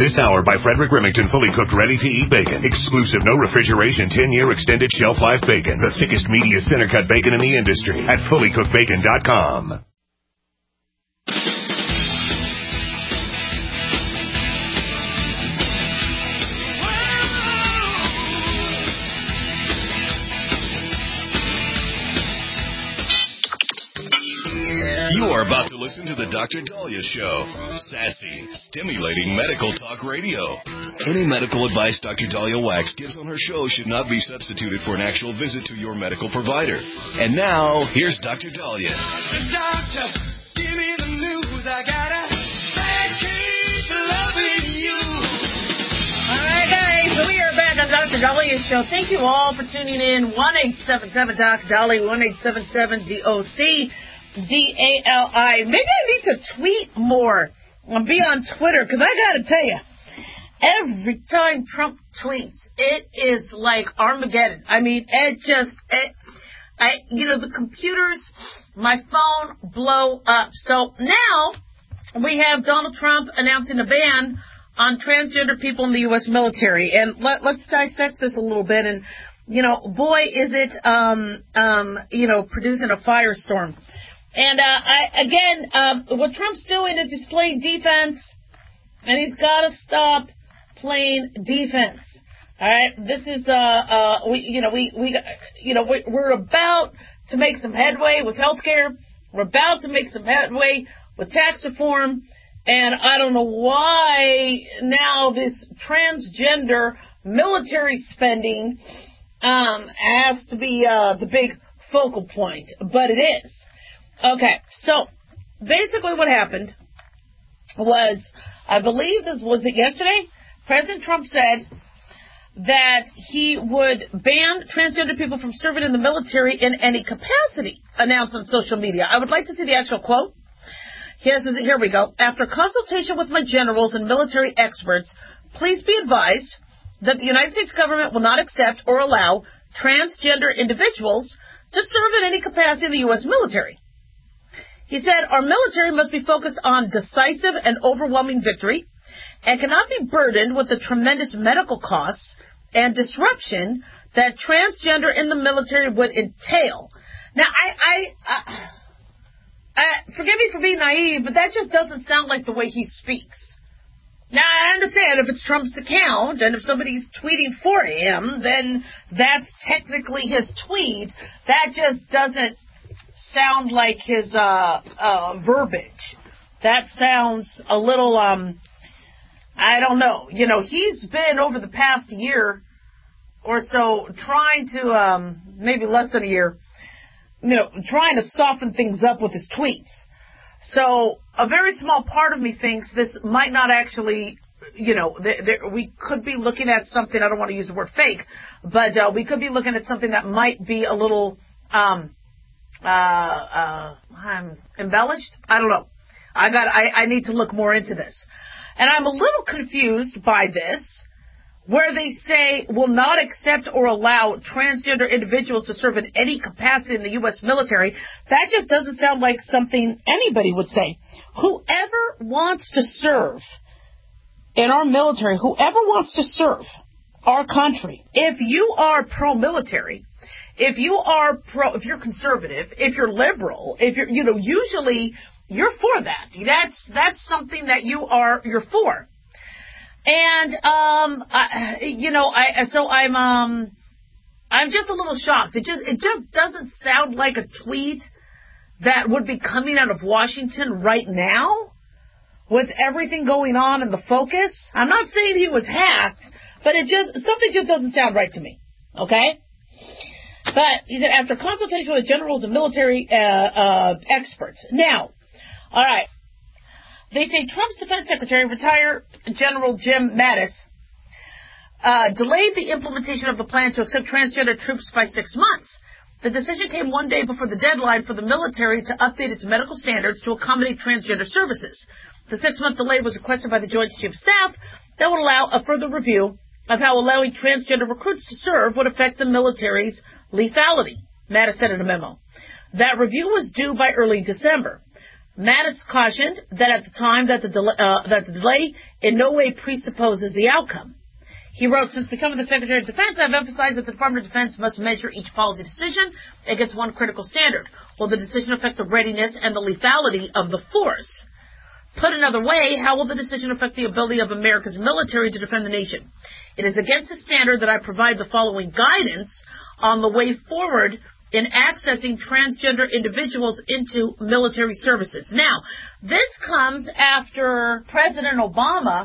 This hour by Frederick Remington, fully cooked, ready-to-eat bacon. Exclusive, no refrigeration, 10-year extended shelf life bacon. The thickest, meatiest, center-cut bacon in the industry at fullycookedbacon.com. You are about to listen to the Dr. Dahlia Show. Sassy, stimulating medical talk radio. Any medical advice Dr. Dahlia Wax gives on her show should not be substituted for an actual visit to your medical provider. And now, here's Dr. Dahlia. Doctor, give me the news. I got a bad case of loving you. All right, guys, so we are back on Dr. Dahlia Show. Thank you all for tuning in. 1-877-DOC-DALI, 1-877-DOC. DALI. Maybe I need to tweet more and be on Twitter, because I got to tell you, every time Trump tweets, it is like Armageddon. I mean, the computers, my phone blow up. So now we have Donald Trump announcing a ban on transgender people in the U.S. military. And let's dissect this a little bit. And, boy, is it, producing a firestorm. And, what Trump's doing is he's playing defense, and he's got to stop playing defense. All right, this is, we're about to make some headway with healthcare. We're about to make some headway with tax reform, and I don't know why now this transgender military spending, has to be, the big focal point, but it is. Okay, so basically what happened was, I believe was it yesterday? President Trump said that he would ban transgender people from serving in the military in any capacity, announced on social media. I would like to see the actual quote. Here we go. After consultation with my generals and military experts, please be advised that the United States government will not accept or allow transgender individuals to serve in any capacity in the U.S. military. He said, our military must be focused on decisive and overwhelming victory and cannot be burdened with the tremendous medical costs and disruption that transgender in the military would entail. Now, forgive me for being naive, but that just doesn't sound like the way he speaks. Now, I understand if it's Trump's account and if somebody's tweeting for him, then that's technically his tweet. That just doesn't sound like his verbiage. That sounds a little, I don't know. He's been over the past year or so trying to, maybe less than a year, trying to soften things up with his tweets. So a very small part of me thinks this might not actually, we could be looking at something, I don't want to use the word fake, but we could be looking at something that might be a little, embellished? I don't know. I need to look more into this. And I'm a little confused by this, where they say will not accept or allow transgender individuals to serve in any capacity in the U.S. military. That just doesn't sound like something anybody would say. Whoever wants to serve in our military, whoever wants to serve our country, if you are pro-military, if you're conservative, if you're liberal, if you're, usually you're for that. That's something that you're for. And, I'm just a little shocked. It just doesn't sound like a tweet that would be coming out of Washington right now with everything going on in the focus. I'm not saying he was hacked, but something just doesn't sound right to me. Okay? But he said, after consultation with generals and military experts. Now, all right, they say Trump's defense secretary, retired General Jim Mattis, delayed the implementation of the plan to accept transgender troops by 6 months. The decision came one day before the deadline for the military to update its medical standards to accommodate transgender services. The 6-month delay was requested by the Joint Chief of Staff that would allow a further review of how allowing transgender recruits to serve would affect the military's lethality, Mattis said in a memo. That review was due by early December. Mattis cautioned that at the time that the delay in no way presupposes the outcome. He wrote, since becoming the Secretary of Defense, I've emphasized that the Department of Defense must measure each policy decision against one critical standard. Will the decision affect the readiness and the lethality of the force? Put another way, how will the decision affect the ability of America's military to defend the nation? It is against this standard that I provide the following guidance on the way forward in accessing transgender individuals into military services. Now, this comes after President Obama,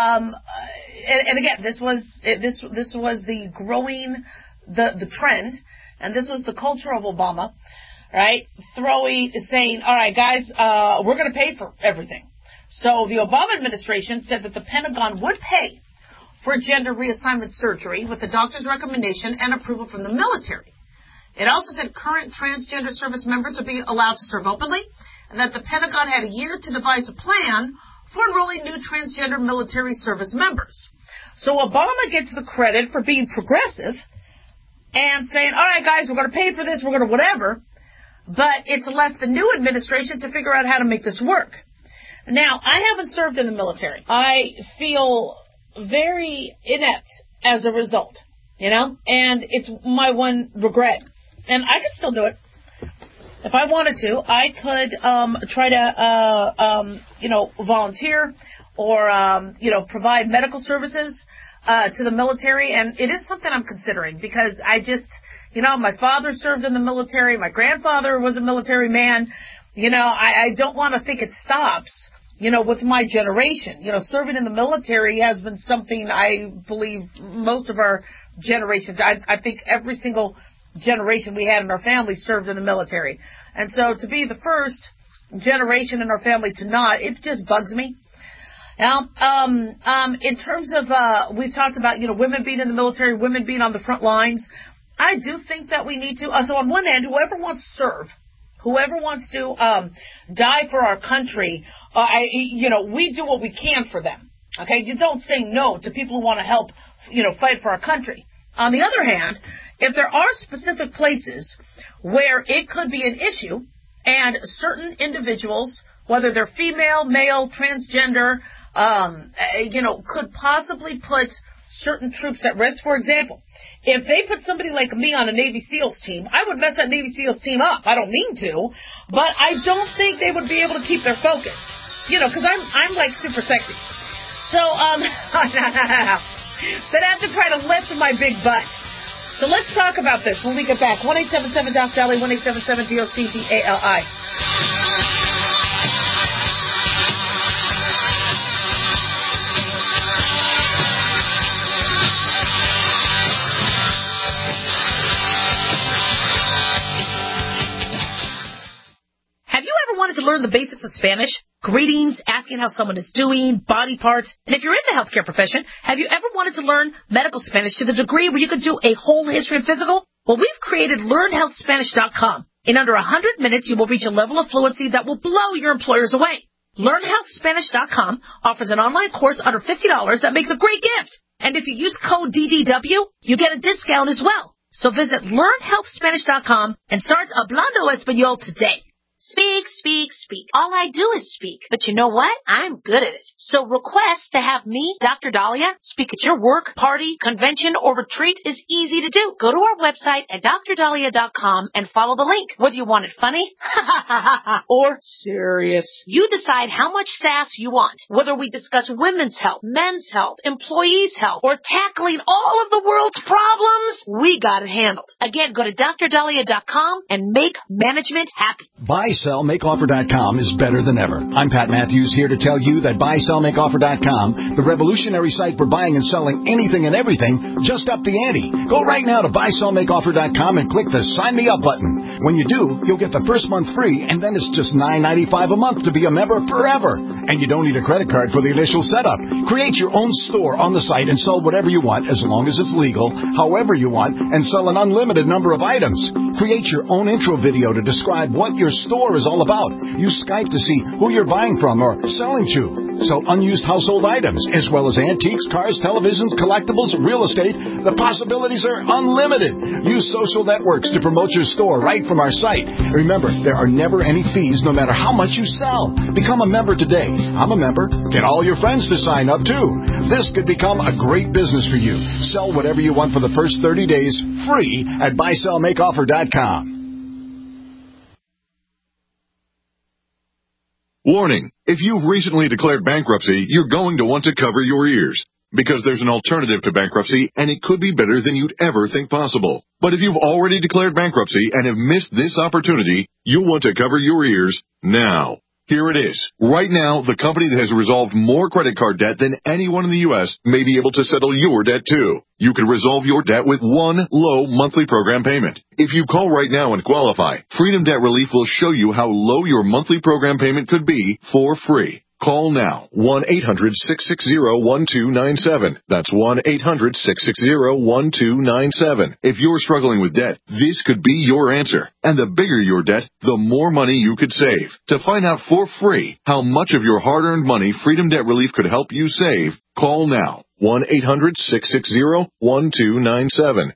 and again, this was the growing, the trend, and this was the culture of Obama, right? Saying, all right, guys, we're going to pay for everything. So the Obama administration said that the Pentagon would pay for gender reassignment surgery with the doctor's recommendation and approval from the military. It also said current transgender service members would be allowed to serve openly, and that the Pentagon had a year to devise a plan for enrolling new transgender military service members. So Obama gets the credit for being progressive and saying, all right, guys, we're going to pay for this, we're going to whatever, but it's left the new administration to figure out how to make this work. Now, I haven't served in the military. I feel very inept as a result, and it's my one regret. And I could still do it. If I wanted to, I could try to, volunteer or, provide medical services to the military. And it is something I'm considering because I just, my father served in the military. My grandfather was a military man. I don't want to think it stops, with my generation. Serving in the military has been something I believe most of our generations, I think every single generation we had in our family served in the military. And so to be the first generation in our family to not, it just bugs me. Now, in terms of, we've talked about, women being in the military, women being on the front lines. I do think that we need to, so on one end, whoever wants to serve, whoever wants to die for our country, we do what we can for them. Okay? You don't say no to people who want to help, fight for our country. On the other hand, if there are specific places where it could be an issue and certain individuals, whether they're female, male, transgender, could possibly put certain troops at risk. For example, if they put somebody like me on a Navy SEALs team, I would mess that Navy SEALs team up. I don't mean to, but I don't think they would be able to keep their focus, because I'm like super sexy. So, then I have to try to lift my big butt. So let's talk about this when we get back. 1-877-DOC-DALI, 1-877-DOC-DALI. Have you ever wanted to learn the basics of Spanish? Greetings, asking how someone is doing, body parts. And if you're in the healthcare profession, have you ever wanted to learn medical Spanish to the degree where you could do a whole history and physical? Well, we've created LearnHealthSpanish.com. In under 100 minutes, you will reach a level of fluency that will blow your employers away. LearnHealthSpanish.com offers an online course under $50 that makes a great gift. And if you use code DDW, you get a discount as well. So visit LearnHealthSpanish.com and start Hablando Español today. Speak, speak, speak. All I do is speak. But you know what? I'm good at it. So request to have me, Dr. Dahlia, speak at your work, party, convention, or retreat is easy to do. Go to our website at drdahlia.com and follow the link. Whether you want it funny or serious. You decide how much sass you want. Whether we discuss women's health, men's health, employees' health, or tackling all of the world's problems, we got it handled. Again, go to drdahlia.com and make management happy. BuySellMakeOffer.com is better than ever. I'm Pat Matthews here to tell you that BuySellMakeOffer.com, the revolutionary site for buying and selling anything and everything, just up the ante. Go right now to BuySellMakeOffer.com and click the Sign Me Up button. When you do, you'll get the first month free, and then it's just $9.95 a month to be a member forever. And you don't need a credit card for the initial setup. Create your own store on the site and sell whatever you want, as long as it's legal, however you want, and sell an unlimited number of items. Create your own intro video to describe what your store is all about. Use Skype to see who you're buying from or selling to. Sell unused household items, as well as antiques, cars, televisions, collectibles, real estate. The possibilities are unlimited. Use social networks to promote your store right from our site. Remember, there are never any fees no matter how much you sell. Become a member today. I'm a member. Get all your friends to sign up, too. This could become a great business for you. Sell whatever you want for the first 30 days free at buysellmakeoffer.com. Warning, if you've recently declared bankruptcy, you're going to want to cover your ears, because there's an alternative to bankruptcy, and it could be better than you'd ever think possible. But if you've already declared bankruptcy and have missed this opportunity, you'll want to cover your ears now. Here it is. Right now, the company that has resolved more credit card debt than anyone in the U.S. may be able to settle your debt, too. You can resolve your debt with one low monthly program payment. If you call right now and qualify, Freedom Debt Relief will show you how low your monthly program payment could be for free. Call now, 1-800-660-1297. That's 1-800-660-1297. If you're struggling with debt, this could be your answer. And the bigger your debt, the more money you could save. To find out for free how much of your hard-earned money Freedom Debt Relief could help you save, call now, 1-800-660-1297.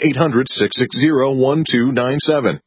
1-800-660-1297.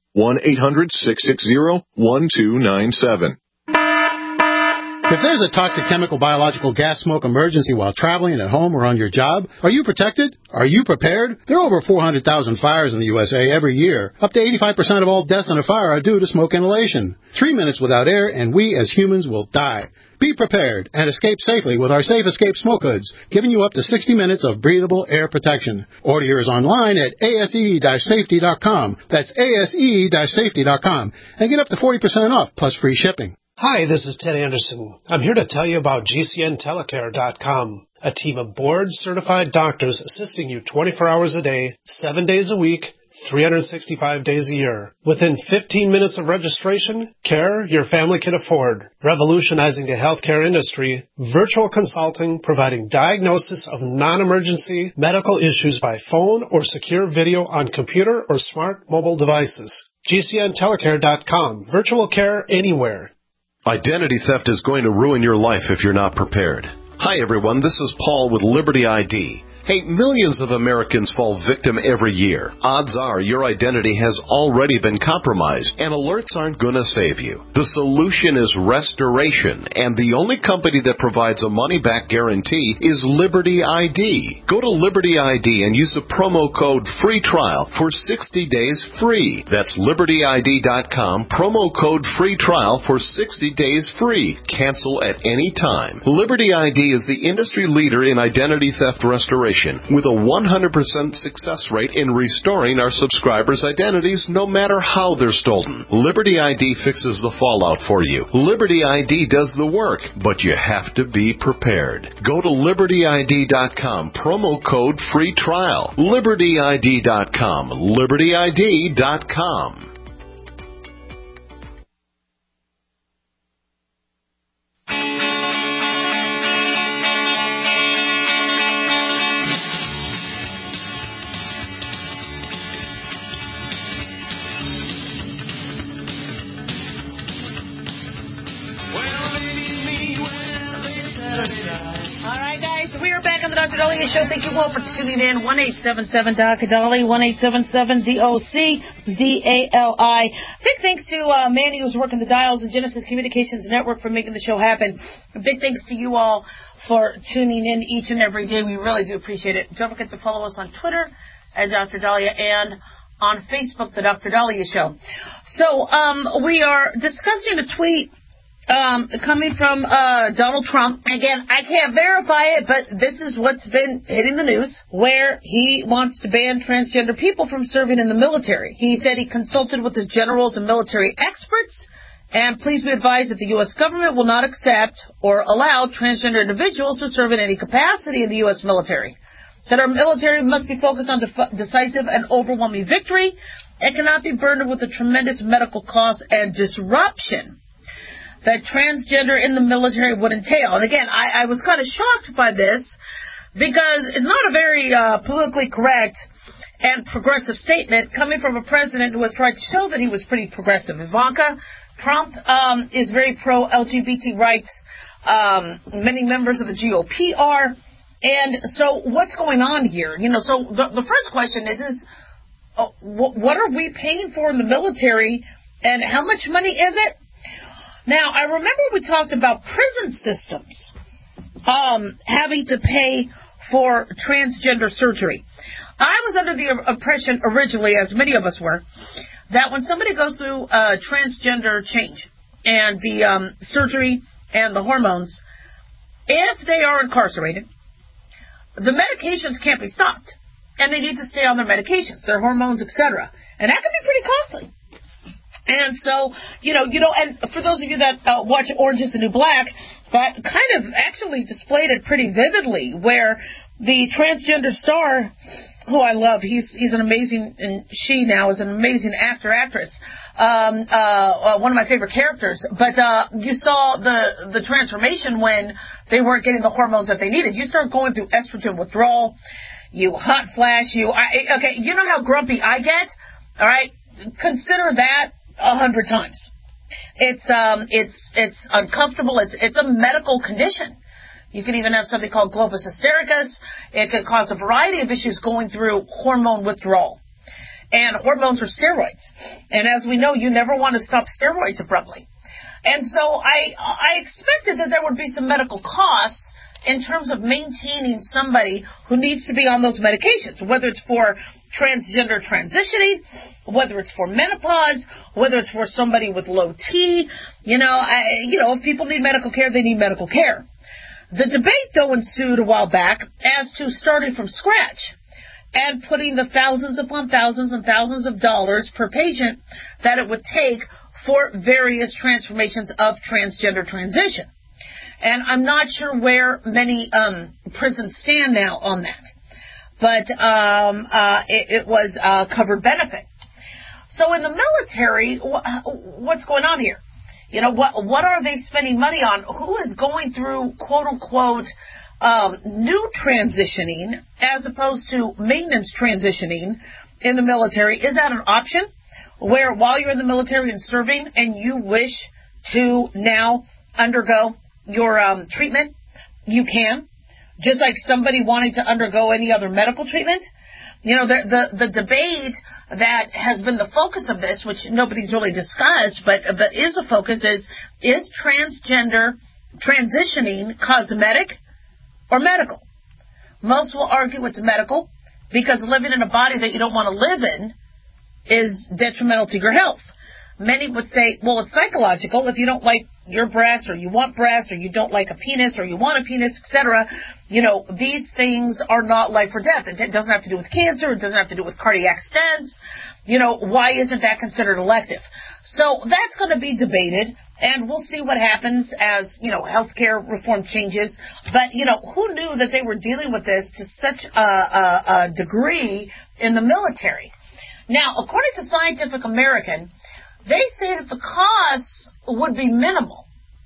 1-800-660-1297. If there's a toxic chemical, biological, gas smoke emergency while traveling at home or on your job, are you protected? Are you prepared? There are over 400,000 fires in the USA every year. Up to 85% of all deaths in a fire are due to smoke inhalation. 3 minutes without air, and we as humans will die. Be prepared and escape safely with our Safe Escape Smoke Hoods, giving you up to 60 minutes of breathable air protection. Order yours online at ase-safety.com. That's ase-safety.com. And get up to 40% off, plus free shipping. Hi, this is Ted Anderson. I'm here to tell you about GCNtelecare.com, a team of board-certified doctors assisting you 24 hours a day, 7 days a week, 365 days a year. Within 15 minutes of registration, care your family can afford. Revolutionizing the healthcare industry, virtual consulting providing diagnosis of non-emergency medical issues by phone or secure video on computer or smart mobile devices. GCNtelecare.com, virtual care anywhere. Identity theft is going to ruin your life if you're not prepared. Hi, everyone. This is Paul with Liberty ID. Hey, millions of Americans fall victim every year. Odds are your identity has already been compromised, and alerts aren't going to save you. The solution is restoration, and the only company that provides a money-back guarantee is Liberty ID. Go to Liberty ID and use the promo code FREE TRIAL for 60 days free. That's LibertyID.com, promo code FREE TRIAL for 60 days free. Cancel at any time. Liberty ID is the industry leader in identity theft restoration, with a 100% success rate in restoring our subscribers' identities no matter how they're stolen. Liberty ID fixes the fallout for you. Liberty ID does the work, but you have to be prepared. Go to LibertyID.com, promo code FREE TRIAL. LibertyID.com, LibertyID.com. Show. Thank you all for tuning in. 1-877-DOC-DOLLY, 1-877-DOC-DALI. Big thanks to Manny, who's working the dials, and Genesis Communications Network for making the show happen. Big thanks to you all for tuning in each and every day. We really do appreciate it. Don't forget to follow us on Twitter at Dr. Dahlia and on Facebook, The Dr. Dahlia Show. So we are discussing a tweet coming from Donald Trump. Again, I can't verify it, but this is what's been hitting the news, where he wants to ban transgender people from serving in the military. He said he consulted with his generals and military experts, and please be advised that the U.S. government will not accept or allow transgender individuals to serve in any capacity in the U.S. military. Said our military must be focused on decisive and overwhelming victory and cannot be burdened with the tremendous medical costs and disruption that transgender in the military would entail. And again, I was kind of shocked by this because it's not a very politically correct and progressive statement coming from a president who has tried to show that he was pretty progressive. Ivanka Trump is very pro-LGBT rights. Many members of the GOP are. And so what's going on here? So the first question is what are we paying for in the military, and how much money is it? Now, I remember we talked about prison systems having to pay for transgender surgery. I was under the impression originally, as many of us were, that when somebody goes through a transgender change and the surgery and the hormones, if they are incarcerated, the medications can't be stopped, and they need to stay on their medications, their hormones, etc. And that can be pretty costly. And so, and for those of you that watch Orange is the New Black, that kind of actually displayed it pretty vividly, where the transgender star, who I love, he's an amazing, and she now is an amazing actress, one of my favorite characters. But you saw the transformation when they weren't getting the hormones that they needed. You start going through estrogen withdrawal, you hot flash, okay, you know how grumpy I get? All right, consider that 100 times. It's uncomfortable. It's a medical condition. You can even have something called globus hystericus. It could cause a variety of issues going through hormone withdrawal. And hormones are steroids. And as we know, you never want to stop steroids abruptly. And so I expected that there would be some medical costs in terms of maintaining somebody who needs to be on those medications, whether it's for transgender transitioning, whether it's for menopause, whether it's for somebody with low T. If people need medical care, they need medical care. The debate, though, ensued a while back as to starting from scratch and putting the thousands upon thousands and thousands of dollars per patient that it would take for various transformations of transgender transition. And I'm not sure where many prisons stand now on that. But it was covered benefit. So in the military, what's going on here? What are they spending money on? Who is going through, quote-unquote, new transitioning as opposed to maintenance transitioning in the military? Is that an option where while you're in the military and serving and you wish to now undergo your treatment, you can? Just like somebody wanting to undergo any other medical treatment? The debate that has been the focus of this, which nobody's really discussed, but is a focus, is transgender transitioning cosmetic or medical? Most will argue it's medical because living in a body that you don't want to live in is detrimental to your health. Many would say, well, it's psychological. If you don't like your breasts, or you want breasts, or you don't like a penis, or you want a penis, etc., these things are not life or death. It doesn't have to do with cancer. It doesn't have to do with cardiac stents. Why isn't that considered elective? So that's going to be debated, and we'll see what happens as, healthcare reform changes. But, who knew that they were dealing with this to such a degree in the military? Now, according to Scientific American, they say that the costs would be minimal.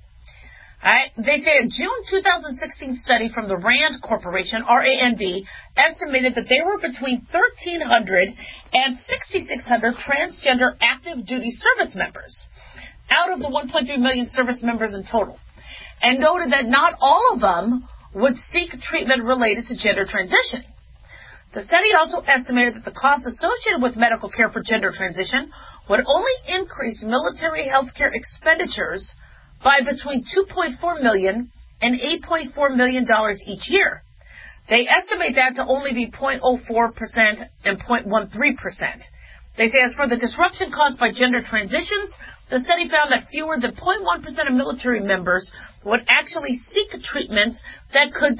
Right? They say a June 2016 study from the RAND Corporation, R-A-N-D, estimated that there were between 1,300 and 6,600 transgender active duty service members out of the 1.3 million service members in total, and noted that not all of them would seek treatment related to gender transitioning. The study also estimated that the costs associated with medical care for gender transition would only increase military health care expenditures by between $2.4 million and $8.4 million each year. They estimate that to only be 0.04% and 0.13%. They say as for the disruption caused by gender transitions, the study found that fewer than 0.1% of military members would actually seek treatments that could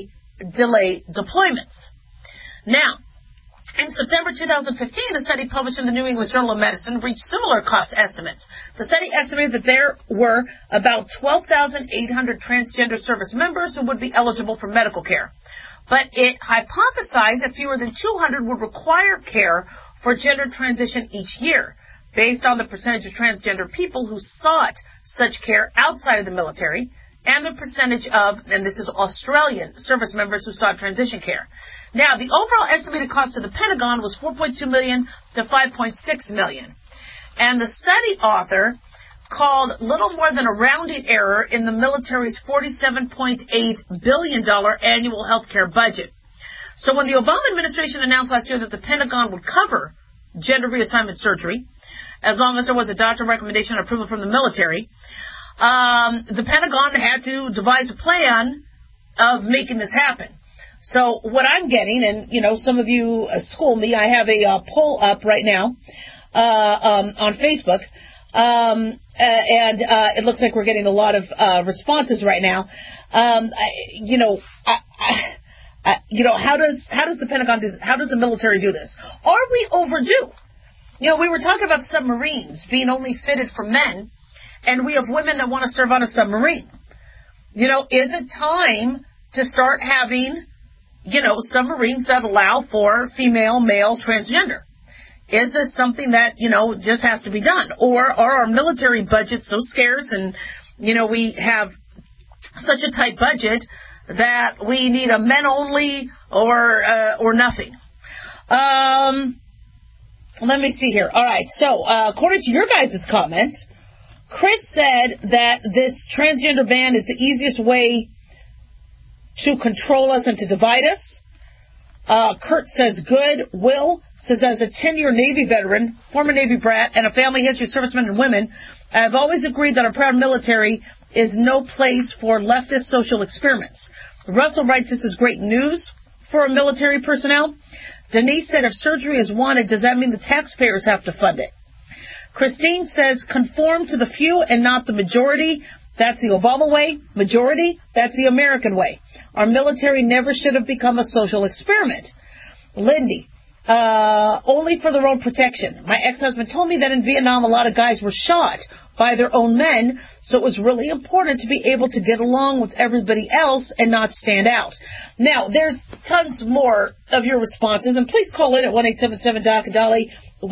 delay deployments. Now, in September 2015, a study published in the New England Journal of Medicine reached similar cost estimates. The study estimated that there were about 12,800 transgender service members who would be eligible for medical care. But it hypothesized that fewer than 200 would require care for gender transition each year, based on the percentage of transgender people who sought such care outside of the military and the percentage of, and this is Australian, service members who sought transition care. Now, the overall estimated cost to the Pentagon was $4.2 million to $5.6 million. And the study author called little more than a rounding error in the military's $47.8 billion annual health care budget. So when the Obama administration announced last year that the Pentagon would cover gender reassignment surgery, as long as there was a doctor recommendation or approval from the military. The Pentagon had to devise a plan of making this happen. So what I'm getting, and, some of you school me, I have a poll up right now on Facebook, and it looks like we're getting a lot of responses right now. How does the Pentagon do this? How does the military do this? Are we overdue? We were talking about submarines being only fitted for men, and we have women that want to serve on a submarine. Is it time to start having, submarines that allow for female, male, transgender? Is this something that, just has to be done? Or are our military budgets so scarce and, we have such a tight budget that we need a men only or nothing? Let me see here. All right. So, according to your guys' comments, Chris said that this transgender ban is the easiest way to control us and to divide us. Kurt says good. Will says, as a 10-year Navy veteran, former Navy brat, and a family history of servicemen and women, I have always agreed that our proud military is no place for leftist social experiments. Russell writes, this is great news for our military personnel. Denise said, if surgery is wanted, does that mean the taxpayers have to fund it? Christine says, conform to the few and not the majority. That's the Obama way. Majority, that's the American way. Our military never should have become a social experiment. Lindy, only for their own protection. My ex-husband told me that in Vietnam a lot of guys were shot by their own men, so it was really important to be able to get along with everybody else and not stand out. Now, there's tons more of your responses, and please call in at 1-877-DOC-DOLLY,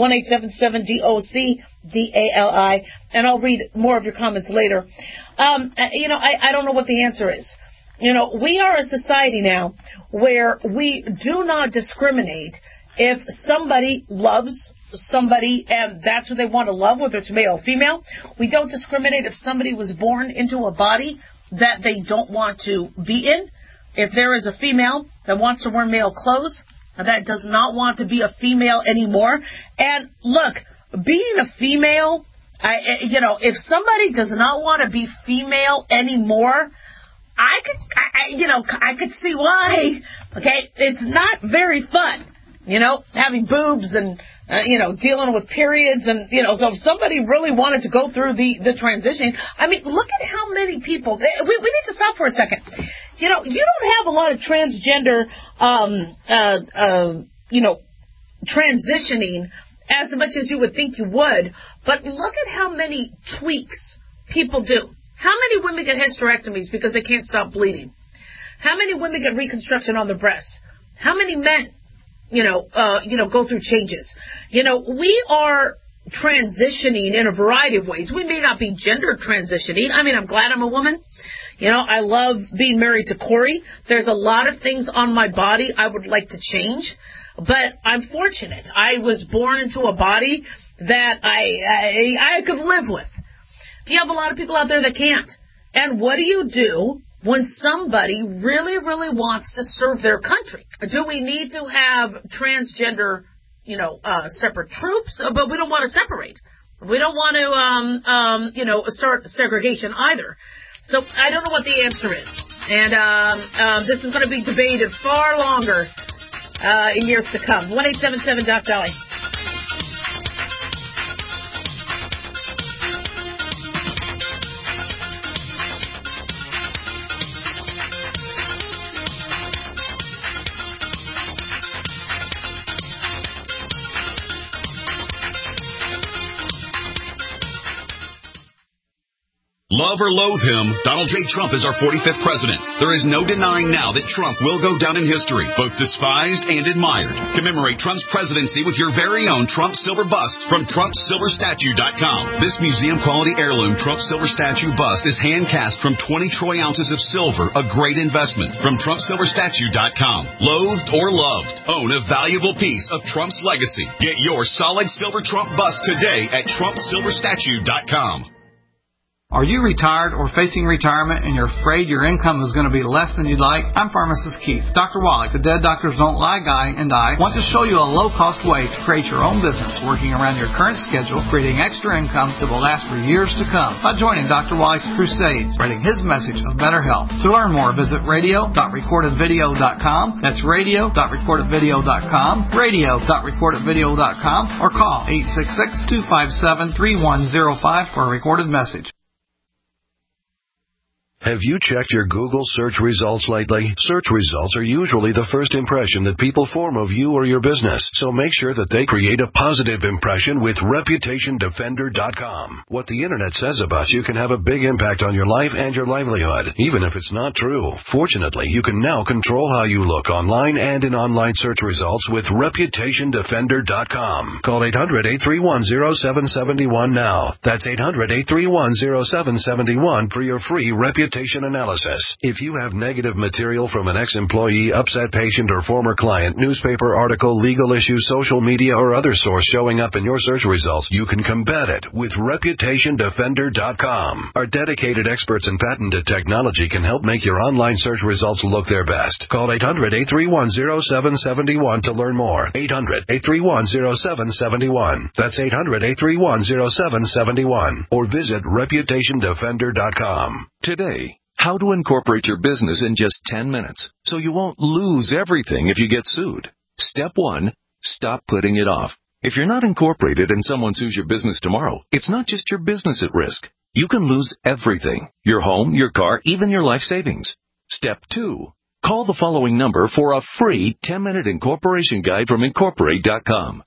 1-877-DOC-DALI, and I'll read more of your comments later. I don't know what the answer is. We are a society now where we do not discriminate if somebody loves somebody and that's what they want to love, whether it's male or female. We don't discriminate if somebody was born into a body that they don't want to be in. If there is a female that wants to wear male clothes, that does not want to be a female anymore. And look, being a female, if somebody does not want to be female anymore, I could see why. Okay, it's not very fun. Having boobs and, dealing with periods and, so if somebody really wanted to go through the transition, look at how many people, we need to stop for a second. You don't have a lot of transgender, transitioning as much as you would think you would, but look at how many tweaks people do. How many women get hysterectomies because they can't stop bleeding? How many women get reconstruction on their breasts? How many men go through changes? We are transitioning in a variety of ways. We may not be gender transitioning. I'm glad I'm a woman. I love being married to Corey. There's a lot of things on my body I would like to change, but I'm fortunate. I was born into a body that I could live with. You have a lot of people out there that can't. And what do you do when somebody really, really wants to serve their country? Do we need to have transgender, separate troops? But we don't want to separate. We don't want to, start segregation either. So I don't know what the answer is. And this is going to be debated far longer in years to come. 1-877-DOC-DOLLY. Love or loathe him, Donald J. Trump is our 45th president. There is no denying now that Trump will go down in history, both despised and admired. Commemorate Trump's presidency with your very own Trump Silver Bust from TrumpSilverStatue.com. This museum-quality heirloom Trump Silver Statue bust is hand-cast from 20 troy ounces of silver, a great investment from TrumpSilverStatue.com. Loathed or loved, own a valuable piece of Trump's legacy. Get your solid silver Trump bust today at TrumpSilverStatue.com. Are you retired or facing retirement and you're afraid your income is going to be less than you'd like? I'm Pharmacist Keith. Dr. Wallach, the Dead Doctors Don't Lie guy, and I want to show you a low-cost way to create your own business working around your current schedule, creating extra income that will last for years to come by joining Dr. Wallach's crusades, spreading his message of better health. To learn more, visit radio.recordedvideo.com. That's radio.recordedvideo.com, radio.recordedvideo.com, or call 866-257-3105 for a recorded message. Have you checked your Google search results lately? Search results are usually the first impression that people form of you or your business, so make sure that they create a positive impression with ReputationDefender.com. What the Internet says about you can have a big impact on your life and your livelihood, even if it's not true. Fortunately, you can now control how you look online and in online search results with ReputationDefender.com. Call 800-831-0771 now. That's 800-831-0771 for your free reputation analysis. If you have negative material from an ex-employee, upset patient, or former client, newspaper article, legal issue, social media, or other source showing up in your search results, you can combat it with ReputationDefender.com. Our dedicated experts in patented technology can help make your online search results look their best. Call 800-831-0771 to learn more. 800-831-0771. That's 800-831-0771. Or visit ReputationDefender.com. Today, how to incorporate your business in just 10 minutes so you won't lose everything if you get sued. Step 1, stop putting it off. If you're not incorporated and someone sues your business tomorrow, it's not just your business at risk. You can lose everything: your home, your car, even your life savings. Step 2, call the following number for a free 10-minute incorporation guide from Incorporate.com.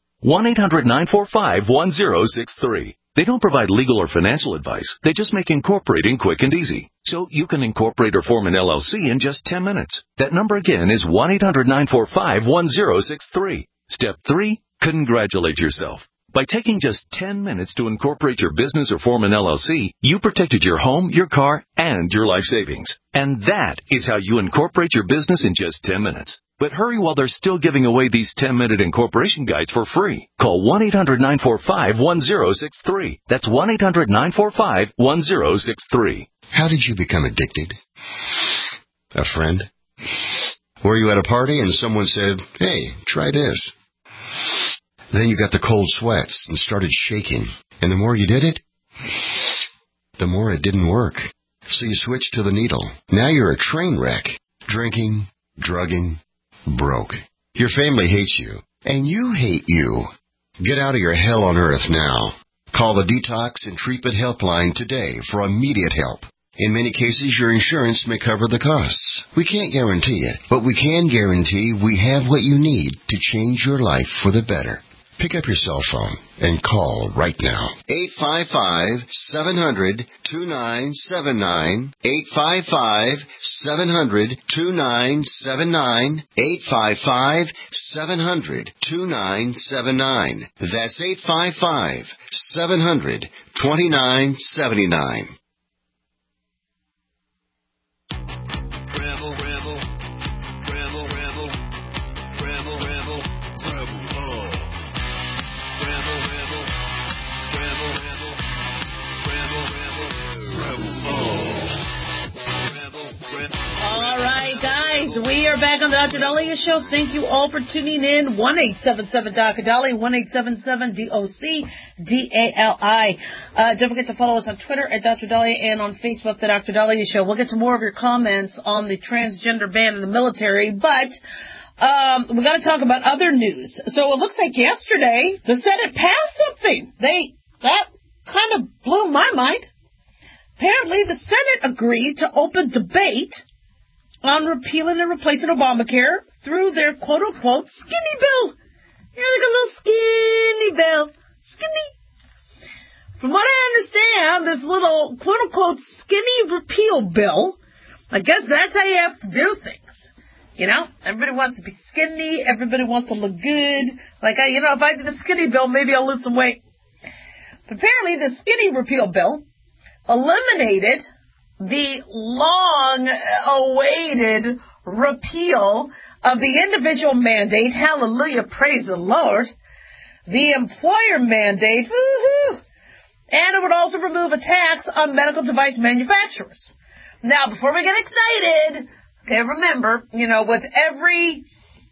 1-800-945-1063. They don't provide legal or financial advice. They just make incorporating quick and easy. So you can incorporate or form an LLC in just 10 minutes. That number again is 1-800-945-1063. Step 3, congratulate yourself. By taking just 10 minutes to incorporate your business or form an LLC, you protected your home, your car, and your life savings. And that is how you incorporate your business in just 10 minutes. But hurry while they're still giving away these 10-minute incorporation guides for free. Call 1-800-945-1063. That's 1-800-945-1063. How did you become addicted? A friend? Were you at a party and someone said, "Hey, try this"? Then you got the cold sweats and started shaking. And the more you did it, the more it didn't work. So you switched to the needle. Now you're a train wreck. Drinking, drugging, broke. Your family hates you, and you hate you. Get out of your hell on earth now. Call the Detox and Treatment Helpline today for immediate help. In many cases, your insurance may cover the costs. We can't guarantee it, but we can guarantee we have what you need to change your life for the better. Pick up your cell phone and call right now. 855-700-2979. 855-700-2979. 855-700-2979. That's 855-700-2979. We are back on the Dr. Dahlia Show. Thank you all for tuning in. 1-877-DOC-DALI, 1-877-DOC-DALI. Don't forget to follow us on Twitter at Dr. Dahlia and on Facebook, The Dr. Dahlia Show. We'll get to more of your comments on the transgender ban in the military, but we got to talk about other news. So it looks like yesterday the Senate passed something. That kind of blew my mind. Apparently the Senate agreed to open debate on repealing and replacing Obamacare through their quote-unquote skinny bill. Yeah, like a little skinny bill. Skinny. From what I understand, this little quote-unquote skinny repeal bill, I guess that's how you have to do things. You know, everybody wants to be skinny. Everybody wants to look good. Like, if I did a skinny bill, maybe I'll lose some weight. But apparently the skinny repeal bill eliminated the long-awaited repeal of the individual mandate. Hallelujah, praise the Lord. The employer mandate, woo-hoo. And it would also remove a tax on medical device manufacturers. Now, before we get excited, okay, remember, with every,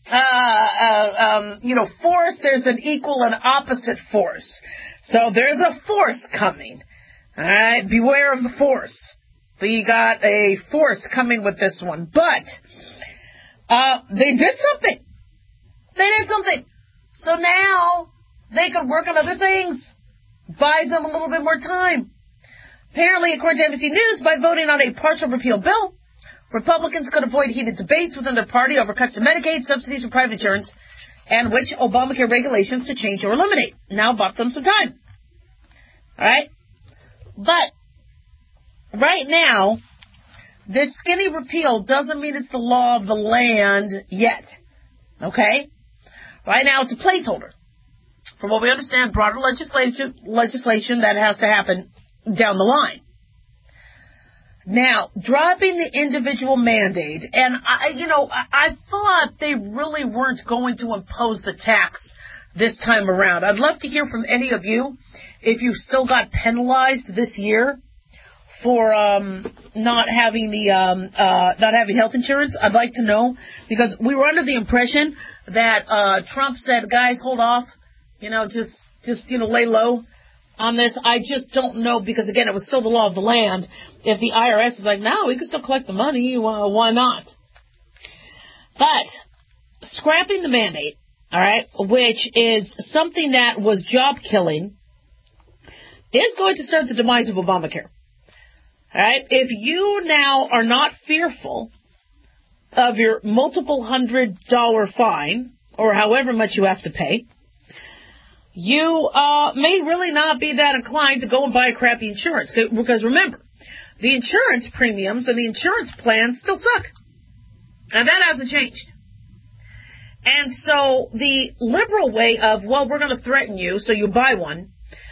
force, there's an equal and opposite force. So there's a force coming. All right, beware of the force. We got a force coming with this one. But they did something. So now they can work on other things. Buys them a little bit more time. Apparently, according to NBC News, by voting on a partial repeal bill, Republicans could avoid heated debates within their party over cuts to Medicaid, subsidies for private insurance, and which Obamacare regulations to change or eliminate. Now bought them some time. All right? But right now, this skinny repeal doesn't mean it's the law of the land yet. Okay? Right now, it's a placeholder. From what we understand, broader legislation that has to happen down the line. Now, dropping the individual mandate, and I thought they really weren't going to impose the tax this time around. I'd love to hear from any of you if you still got penalized this year for not having health insurance. I'd like to know, because we were under the impression that Trump said, guys, hold off, just lay low on this. I just don't know, because again, it was still the law of the land. If the IRS is like, no, we can still collect the money, why not? But scrapping the mandate, all right, which is something that was job killing, is going to start the demise of Obamacare. All right, if you now are not fearful of your multiple $100 fine, or however much you have to pay, you may really not be that inclined to go and buy crappy insurance. Because remember, the insurance premiums and the insurance plans still suck. And that hasn't changed. And so the liberal way of, well, we're going to threaten you, so you buy one,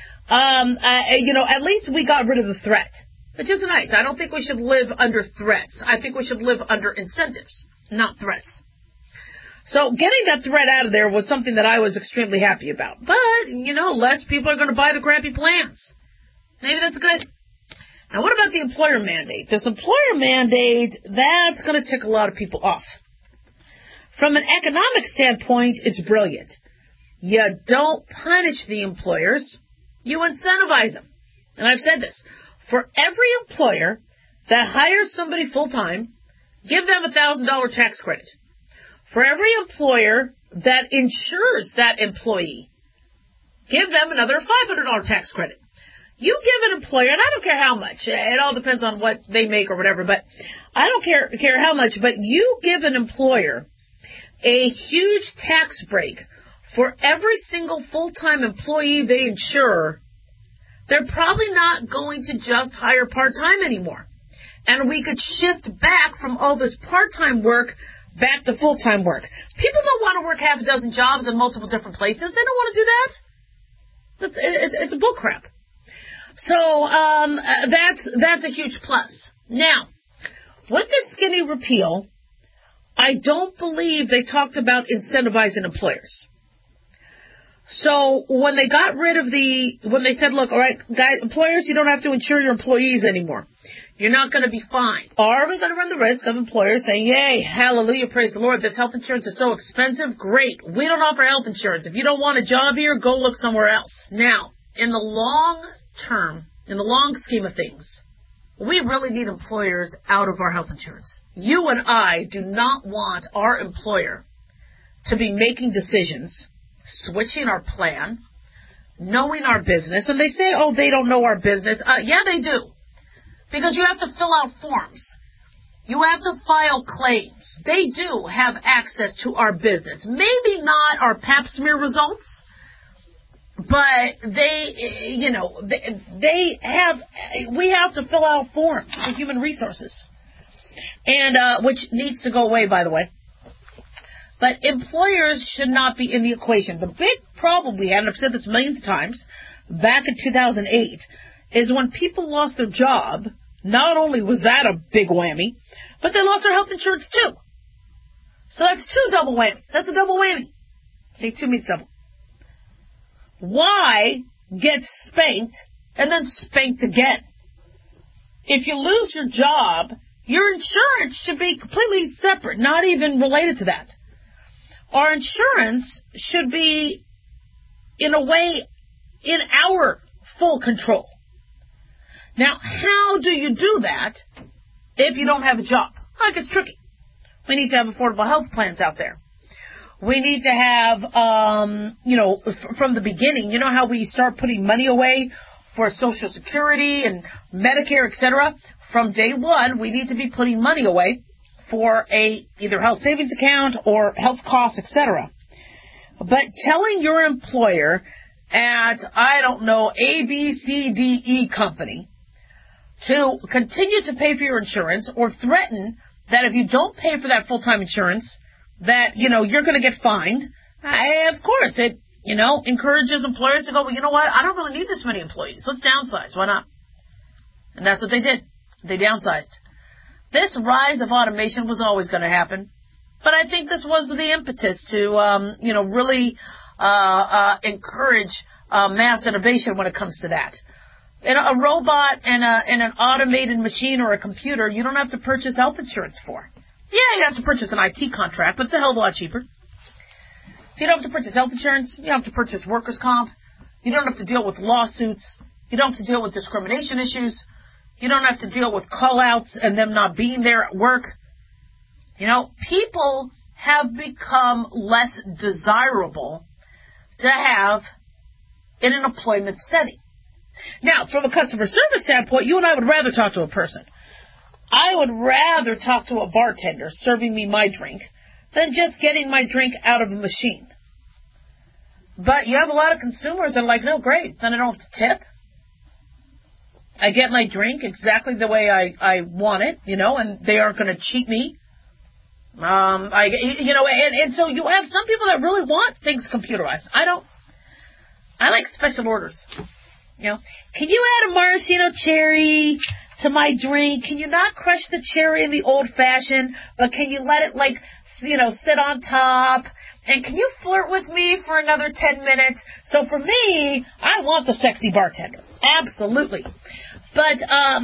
at least we got rid of the threat. Which is nice. I don't think we should live under threats. I think we should live under incentives, not threats. So getting that threat out of there was something that I was extremely happy about. But, less people are going to buy the crappy plans. Maybe that's good. Now, what about the employer mandate? This employer mandate, that's going to tick a lot of people off. From an economic standpoint, it's brilliant. You don't punish the employers. You incentivize them. And I've said this. For every employer that hires somebody full-time, give them a $1,000 tax credit. For every employer that insures that employee, give them another $500 tax credit. You give an employer, and I don't care how much, it all depends on what they make or whatever, but I don't care how much, but you give an employer a huge tax break for every single full-time employee they insure. They're probably not going to just hire part-time anymore. And we could shift back from all this part-time work back to full-time work. People don't want to work half a dozen jobs in multiple different places. They don't want to do that. It's a bullcrap. So that's a huge plus. Now, with this skinny repeal, I don't believe they talked about incentivizing employers. So when they got rid of when they said, look, all right, guys, employers, you don't have to insure your employees anymore. You're not going to be fined. Are we going to run the risk of employers saying, yay, hallelujah, praise the Lord, this health insurance is so expensive? Great. We don't offer health insurance. If you don't want a job here, go look somewhere else. Now, in the long term, in the long scheme of things, we really need employers out of our health insurance. You and I do not want our employer to be making decisions, switching our plan, knowing our business. And they say, oh, they don't know our business. Yeah, they do. Because you have to fill out forms. You have to file claims. They do have access to our business. Maybe not our pap smear results, but we have to fill out forms for human resources. And, which needs to go away, by the way. But employers should not be in the equation. The big problem we had, and I've said this millions of times, back in 2008, is when people lost their job, not only was that a big whammy, but they lost their health insurance too. So that's two double whammies. That's a double whammy. See, two means double. Why get spanked and then spanked again. If you lose your job, your insurance should be completely separate, not even related to that. Our insurance should be, in a way, in our full control. Now, how do you do that if you don't have a job? Like, it's tricky. We need to have affordable health plans out there. We need to have, from the beginning, you know how we start putting money away for Social Security and Medicare, etc.? From day one, we need to be putting money away for a either health savings account or health costs, etc. But telling your employer at, A, B, C, D, E company to continue to pay for your insurance or threaten that if you don't pay for that full-time insurance, that, you're going to get fined. Of course, it, encourages employers to go, well, you know what? I don't really need this many employees. Let's downsize. Why not? And that's what they did. They downsized. This rise of automation was always going to happen. But I think this was the impetus to, really encourage mass innovation when it comes to that. A robot and an automated machine or a computer, you don't have to purchase health insurance for. Yeah, you have to purchase an IT contract, but it's a hell of a lot cheaper. So you don't have to purchase health insurance. You don't have to purchase workers' comp. You don't have to deal with lawsuits. You don't have to deal with discrimination issues. You don't have to deal with call-outs and them not being there at work. People have become less desirable to have in an employment setting. Now, from a customer service standpoint, you and I would rather talk to a person. I would rather talk to a bartender serving me my drink than just getting my drink out of a machine. But you have a lot of consumers that are like, no, great, then I don't have to tip. I get my drink exactly the way I want it, and they aren't going to cheat me. And so you have some people that really want things computerized. I don't. I like special orders. Can you add a maraschino cherry to my drink? Can you not crush the cherry in the old-fashioned, but can you let it, sit on top? And can you flirt with me for another 10 minutes? So for me, I want the sexy bartender. Absolutely. But,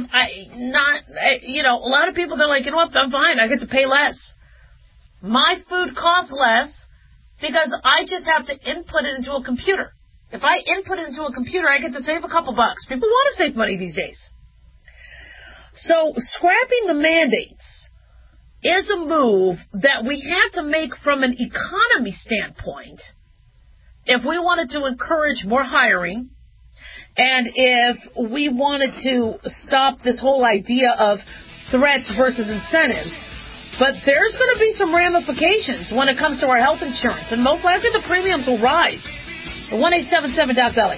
a lot of people, they're like, you know what, I'm fine. I get to pay less. My food costs less because I just have to input it into a computer. If I input it into a computer, I get to save a couple bucks. People want to save money these days. So scrapping the mandates is a move that we had to make from an economy standpoint if we wanted to encourage more hiring and if we wanted to stop this whole idea of threats versus incentives. But there's going to be some ramifications when it comes to our health insurance, and most likely the premiums will rise. 1-877-DOC-BELLY.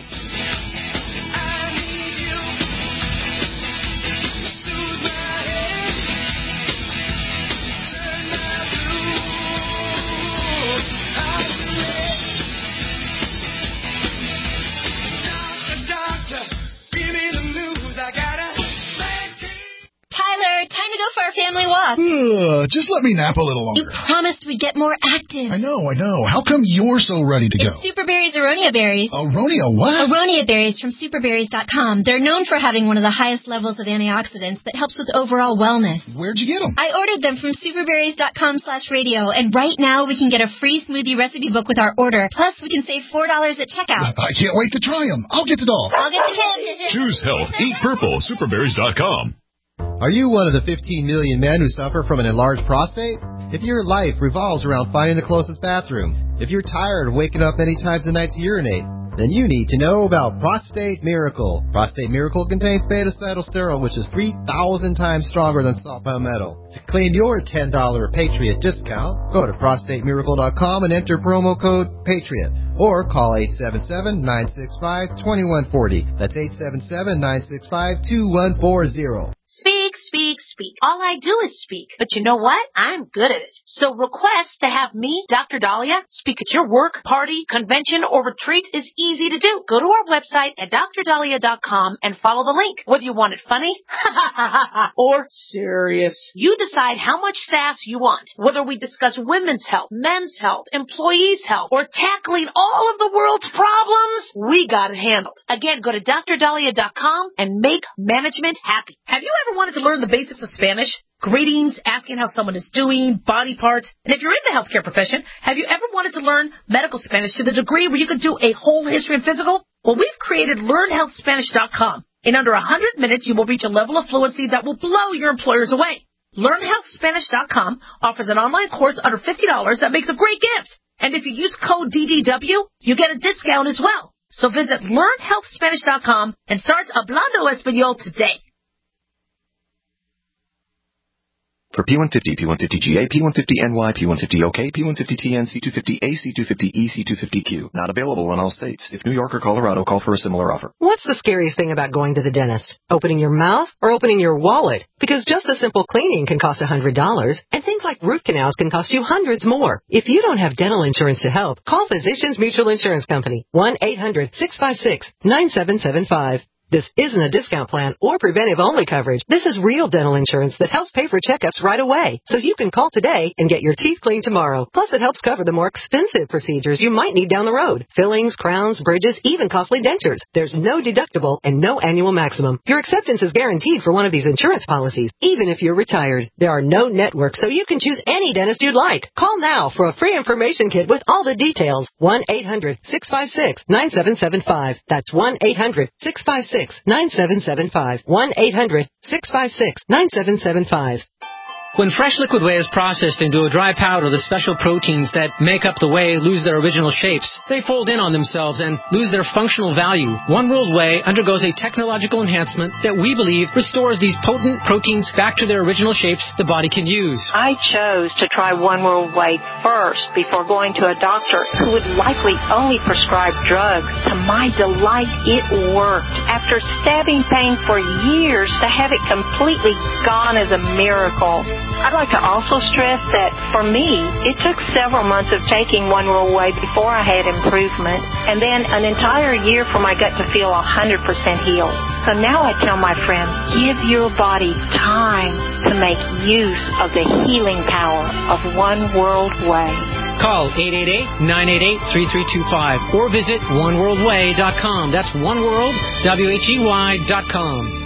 Time to go for our family walk. Just let me nap a little longer. You promised we'd get more active. I know. How come you're so ready to go? It's Superberry's Aronia berries. Aronia what? Aronia berries from superberries.com. They're known for having one of the highest levels of antioxidants that helps with overall wellness. Where'd you get them? I ordered them from superberries.com/radio, and right now we can get a free smoothie recipe book with our order. Plus, we can save $4 at checkout. I can't wait to try them. I'll get the dog. I'll get the kid. Choose health. Eat purple. Superberries.com. Are you one of the 15 million men who suffer from an enlarged prostate? If your life revolves around finding the closest bathroom, if you're tired of waking up many times a night to urinate, then you need to know about Prostate Miracle. Prostate Miracle contains beta-cetylsterol, which is 3,000 times stronger than salt palmetto. To claim your $10 Patriot discount, go to prostatemiracle.com and enter promo code PATRIOT. Or call 877-965-2140. That's 877-965-2140. Speak, speak, speak. All I do is speak. But you know what? I'm good at it. So request to have me, Dr. Dahlia, speak at your work, party, convention, or retreat is easy to do. Go to our website at drdahlia.com and follow the link. Whether you want it funny or serious, you decide how much sass you want. Whether we discuss women's health, men's health, employees' health, or tackling all of the world's problems, we got it handled. Again, go to drdahlia.com and make management happy. Have you ever wanted to learn the basics of Spanish? Greetings, asking how someone is doing, body parts. And if you're in the healthcare profession, have you ever wanted to learn medical Spanish to the degree where you could do a whole history and physical? Well, we've created LearnHealthSpanish.com. In under 100 minutes, you will reach a level of fluency that will blow your employers away. LearnHealthSpanish.com offers an online course under $50 that makes a great gift. And if you use code DDW, you get a discount as well. So visit LearnHealthSpanish.com and start Hablando Español today. For P150, P150GA, P150NY, P150OK, P150TN, C250A, C250E, C250Q. Not available in all states. If New York or Colorado, call for a similar offer. What's the scariest thing about going to the dentist? Opening your mouth or opening your wallet? Because just a simple cleaning can cost $100, and things like root canals can cost you hundreds more. If you don't have dental insurance to help, call Physicians Mutual Insurance Company, 1-800-656-9775. This isn't a discount plan or preventive-only coverage. This is real dental insurance that helps pay for checkups right away. So you can call today and get your teeth cleaned tomorrow. Plus, it helps cover the more expensive procedures you might need down the road. Fillings, crowns, bridges, even costly dentures. There's no deductible and no annual maximum. Your acceptance is guaranteed for one of these insurance policies, even if you're retired. There are no networks, so you can choose any dentist you'd like. Call now for a free information kit with all the details. 1-800-656-9775. That's 1-800-656-9775. 1-800-656-9775. When fresh liquid whey is processed into a dry powder, the special proteins that make up the whey lose their original shapes. They fold in on themselves and lose their functional value. One World Whey undergoes a technological enhancement that we believe restores these potent proteins back to their original shapes the body can use. I chose to try One World Whey first before going to a doctor who would likely only prescribe drugs. To my delight, it worked. After stabbing pain for years, to have it completely gone is a miracle. I'd like to also stress that for me, it took several months of taking One World Whey before I had improvement, and then an entire year for my gut to feel 100% healed. So now I tell my friends, give your body time to make use of the healing power of One World Whey. Call 888-988-3325 or visit oneworldwhey.com. That's oneworld.com.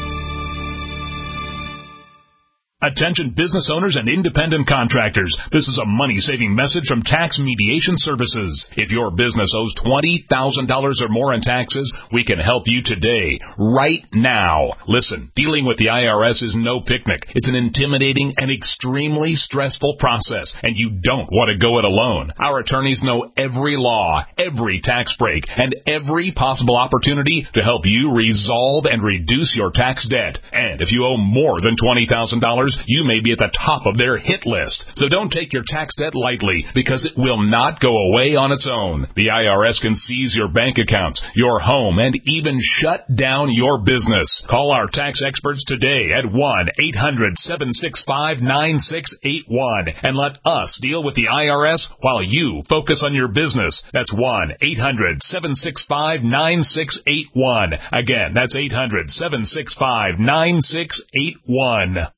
Attention business owners and independent contractors. This is a money-saving message from Tax Mediation Services. If your business owes $20,000 or more in taxes, we can help you today, right now. Listen, dealing with the IRS is no picnic. It's an intimidating and extremely stressful process, and you don't want to go it alone. Our attorneys know every law, every tax break, and every possible opportunity to help you resolve and reduce your tax debt. And if you owe more than $20,000, you may be at the top of their hit list. So don't take your tax debt lightly, because it will not go away on its own. The IRS can seize your bank accounts, your home, and even shut down your business. Call our tax experts today at 1-800-765-9681 and let us deal with the IRS while you focus on your business. That's 1-800-765-9681. Again, that's 800-765-9681.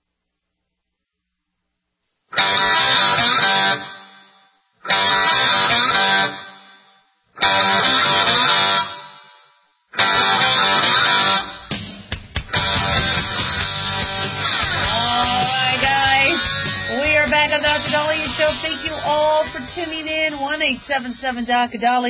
Thank you all for tuning in. 1-877-DOC-DALI,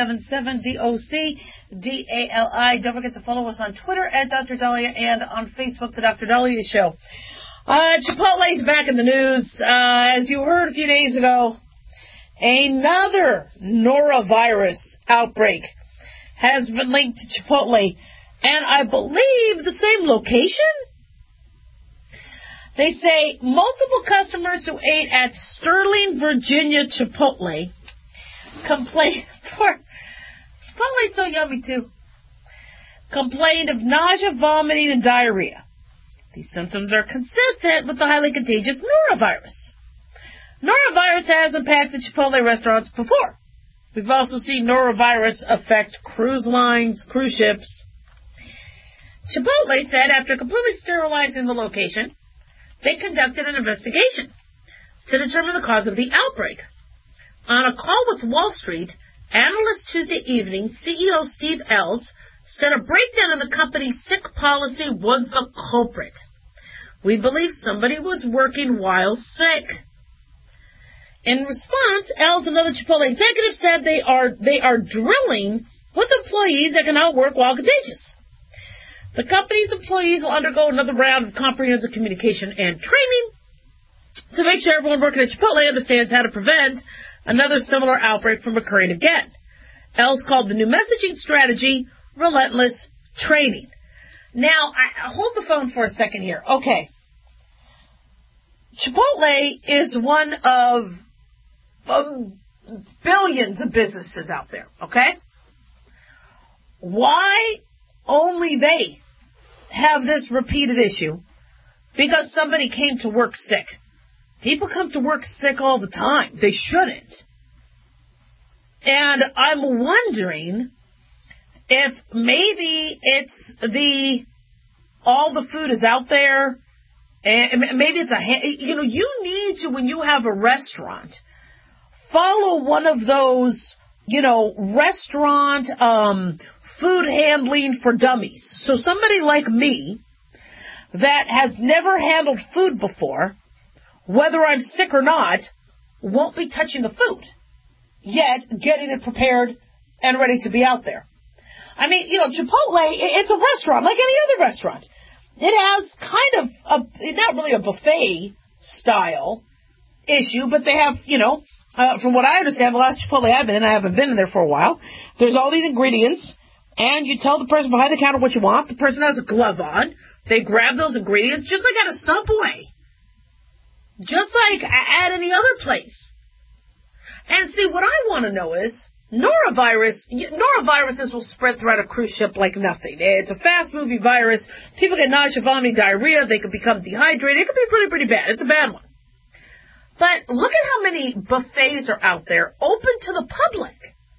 1-877-DOC-DALI. Don't forget to follow us on Twitter at Dr. Dahlia and on Facebook, The Dr. Dahlia Show. Chipotle's back in the news. As you heard a few days ago, another norovirus outbreak has been linked to Chipotle, and I believe the same location. They say multiple customers who ate at Sterling, Virginia Chipotle complained. Chipotle's so yummy too. Complained of nausea, vomiting, and diarrhea. These symptoms are consistent with the highly contagious norovirus. Norovirus has impacted Chipotle restaurants before. We've also seen norovirus affect cruise lines, cruise ships. Chipotle said after completely sterilizing the location, they conducted an investigation to determine the cause of the outbreak. On a call with Wall Street, analyst Tuesday evening, CEO Steve Ells said a breakdown in the company's sick policy was the culprit. We believe somebody was working while sick. In response, Ells and other Chipotle executives said they are drilling with employees that cannot work while contagious. The company's employees will undergo another round of comprehensive communication and training to make sure everyone working at Chipotle understands how to prevent another similar outbreak from occurring again. Ells called the new messaging strategy relentless training. Now, hold the phone for a second here. Okay. Chipotle is one of billions of businesses out there, okay? Why only they have this repeated issue? Because somebody came to work sick. People come to work sick all the time. They shouldn't. And I'm wondering if maybe it's all the food is out there, and maybe it's you need to, when you have a restaurant, follow one of those, restaurant food handling for dummies. So somebody like me that has never handled food before, whether I'm sick or not, won't be touching the food, yet getting it prepared and ready to be out there. I mean, Chipotle, it's a restaurant like any other restaurant. It has kind of not really a buffet style issue, but they have, from what I understand, the last Chipotle I've been in, I haven't been in there for a while, there's all these ingredients, and you tell the person behind the counter what you want. The person has a glove on. They grab those ingredients, just like at a Subway. Just like at any other place. And see, what I want to know is, noroviruses will spread throughout a cruise ship like nothing. It's a fast-moving virus. People get nausea, vomiting, diarrhea. They could become dehydrated. It could be pretty bad. It's a bad one. But look at how many buffets are out there open to the public.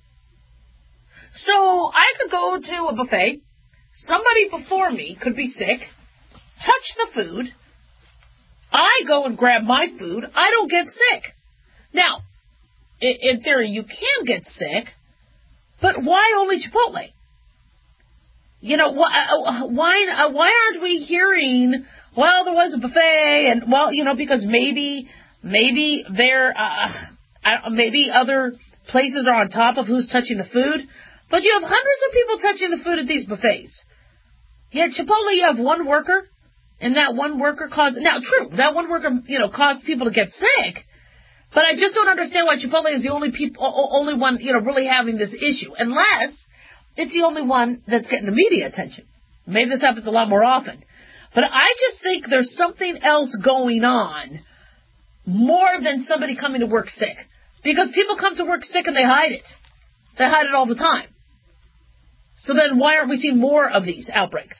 So I could go to a buffet. Somebody before me could be sick, touch the food. I go and grab my food. I don't get sick. Now, in theory, you can get sick, but why only Chipotle? Why aren't we hearing, well, there was a buffet, and, well, because maybe other places are on top of who's touching the food, but you have hundreds of people touching the food at these buffets. Yet Chipotle, you have one worker, and that one worker caused people to get sick. But I just don't understand why Chipotle is the only one, really having this issue. Unless it's the only one that's getting the media attention. Maybe this happens a lot more often. But I just think there's something else going on more than somebody coming to work sick. Because people come to work sick and they hide it. They hide it all the time. So then why aren't we seeing more of these outbreaks?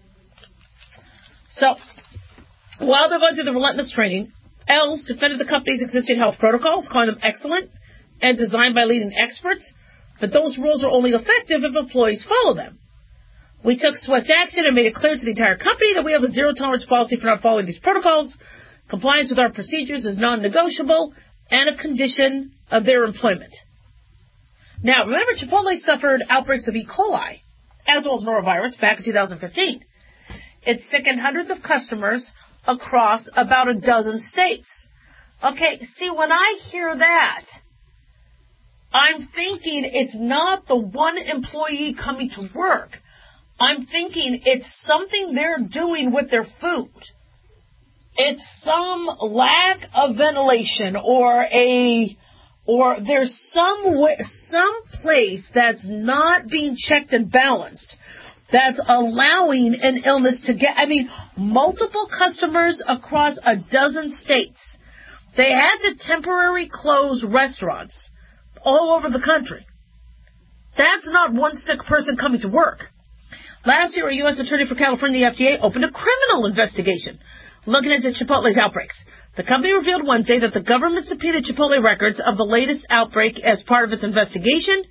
So, while they're going through the relentless training, Ells defended the company's existing health protocols, calling them excellent and designed by leading experts, but those rules are only effective if employees follow them. We took swift action and made it clear to the entire company that we have a zero-tolerance policy for not following these protocols. Compliance with our procedures is non-negotiable and a condition of their employment. Now, remember, Chipotle suffered outbreaks of E. coli, as well as norovirus, back in 2015. It sickened hundreds of customers across about a dozen states. Okay, see, when I hear that, I'm thinking it's not the one employee coming to work. I'm thinking it's something they're doing with their food. It's some lack of ventilation or there's some place that's not being checked and balanced that's allowing an illness to get, multiple customers across a dozen states. They had to temporarily close restaurants all over the country. That's not one sick person coming to work. Last year, a U.S. attorney for California, the FDA, opened a criminal investigation looking into Chipotle's outbreaks. The company revealed Wednesday that the government subpoenaed Chipotle records of the latest outbreak as part of its investigation,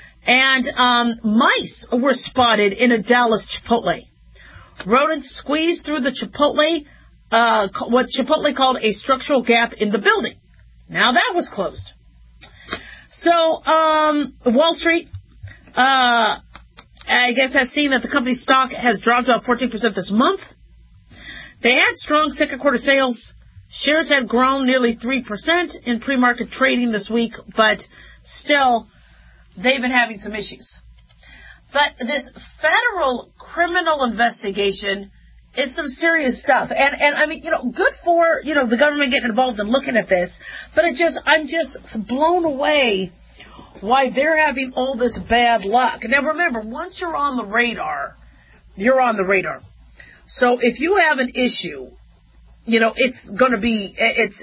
and mice were spotted in a Dallas Chipotle. Rodents squeezed through the Chipotle, what Chipotle called a structural gap in the building. Now that was closed. So, Wall Street, I guess, has seen that the company's stock has dropped about 14% this month. They had strong second quarter sales. Shares had grown nearly 3% in pre-market trading this week, but still, they've been having some issues. But this federal criminal investigation is some serious stuff. And I mean, good for, the government getting involved and looking at this, but I'm just blown away why they're having all this bad luck. Now remember, once you're on the radar, you're on the radar. So if you have an issue, it's going to be,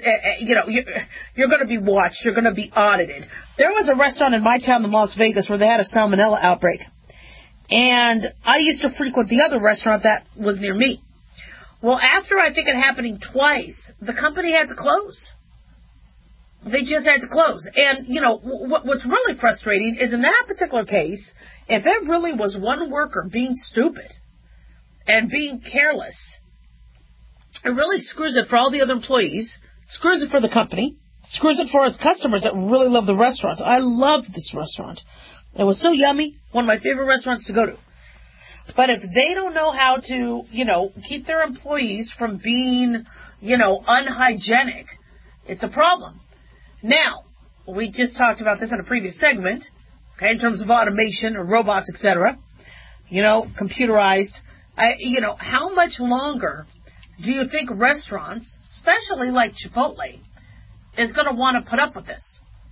you're going to be watched, you're going to be audited. There was a restaurant in my town in Las Vegas where they had a salmonella outbreak. And I used to frequent the other restaurant that was near me. Well, after I think it happening twice, the company had to close. They just had to close. And, what's really frustrating is in that particular case, if it really was one worker being stupid and being careless, it really screws it for all the other employees, screws it for the company, screws it for its customers that really love the restaurant. I loved this restaurant. It was so yummy, one of my favorite restaurants to go to. But if they don't know how to, keep their employees from being, unhygienic, it's a problem. Now, we just talked about this in a previous segment, okay, in terms of automation or robots, etc., computerized. How much longer do you think restaurants, especially like Chipotle, is going to want to put up with this?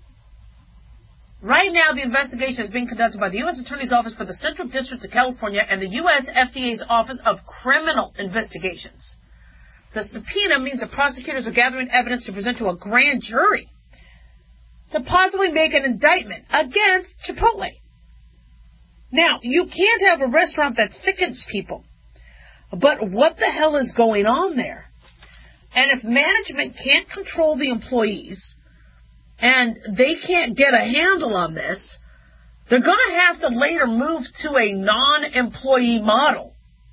Right now, the investigation is being conducted by the U.S. Attorney's Office for the Central District of California and the U.S. FDA's Office of Criminal Investigations. The subpoena means that prosecutors are gathering evidence to present to a grand jury to possibly make an indictment against Chipotle. Now, you can't have a restaurant that sickens people, but what the hell is going on there? And if management can't control the employees, and they can't get a handle on this, they're going to have to later move to a non-employee model.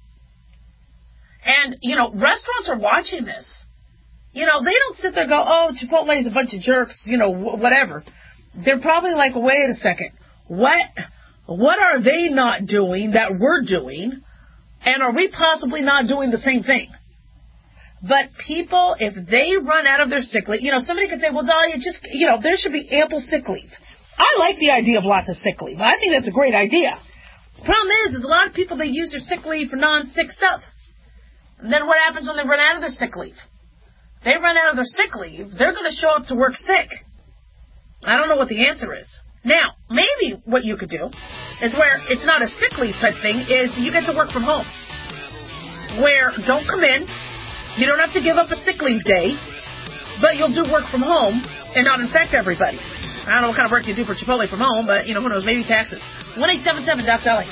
And, restaurants are watching this. They don't sit there and go, oh, Chipotle is a bunch of jerks, whatever. They're probably like, wait a second. What are they not doing that we're doing? And are we possibly not doing the same thing? But people, if they run out of their sick leave, somebody could say, well, Dahlia, there should be ample sick leave. I like the idea of lots of sick leave. I think that's a great idea. The problem is a lot of people, they use their sick leave for non-sick stuff. And then what happens when they run out of their sick leave? They run out of their sick leave, they're going to show up to work sick. I don't know what the answer is. Now, maybe what you could do is where it's not a sick leave type thing, is you get to work from home. Where don't come in, you don't have to give up a sick leave day, but you'll do work from home and not infect everybody. I don't know what kind of work you do for Chipotle from home, but, who knows, maybe taxes. 1-877-DOC-DOLLY.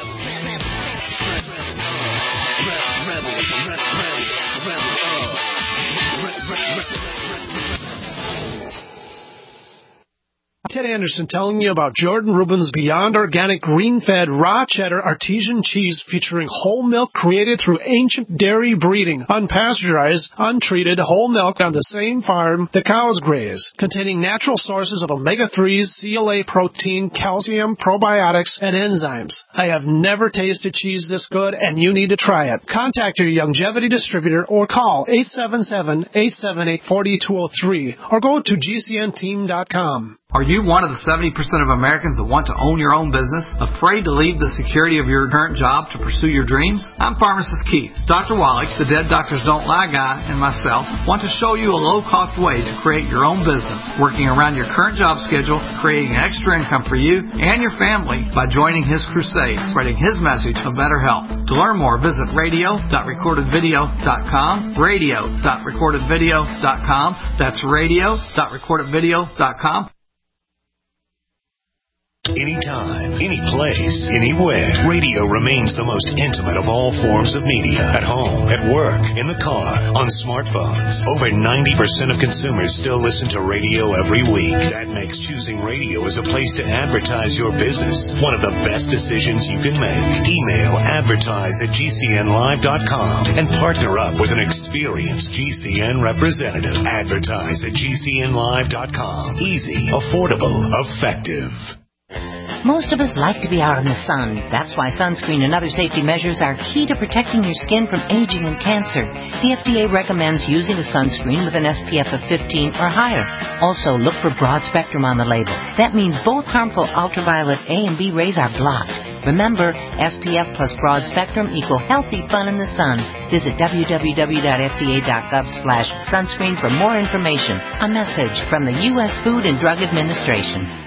Ted Anderson telling you about Jordan Rubin's Beyond Organic Green-Fed Raw Cheddar Artesian Cheese featuring whole milk created through ancient dairy breeding, unpasteurized, untreated whole milk on the same farm the cows graze, containing natural sources of omega-3s, CLA protein, calcium, probiotics, and enzymes. I have never tasted cheese this good, and you need to try it. Contact your Youngevity distributor or call 877-878-4203 or go to GCNteam.com. Are you one of the 70% of Americans that want to own your own business, afraid to leave the security of your current job to pursue your dreams? I'm Pharmacist Keith. Dr. Wallach, the Dead Doctors Don't Lie guy, and myself want to show you a low-cost way to create your own business, working around your current job schedule, creating an extra income for you and your family by joining his crusade, spreading his message of better health. To learn more, visit radio.recordedvideo.com, radio.recordedvideo.com. That's radio.recordedvideo.com. anytime, any place, anywhere. Radio remains the most intimate of all forms of media. At home, at work, in the car, on smartphones. Over 90% of consumers still listen to radio every week. That makes choosing radio as a place to advertise your business one of the best decisions you can make. Email advertise@gcnlive.com and partner up with an experienced GCN representative. Advertise@gcnlive.com. Easy, affordable, effective. Most of us like to be out in the sun. That's why sunscreen and other safety measures are key to protecting your skin from aging and cancer. The FDA recommends using a sunscreen with an SPF of 15 or higher. Also, look for broad spectrum on the label. That means both harmful ultraviolet A and B rays are blocked. Remember, SPF plus broad spectrum equal healthy fun in the sun. Visit www.fda.gov/sunscreen for more information. A message from the U.S. Food and Drug Administration.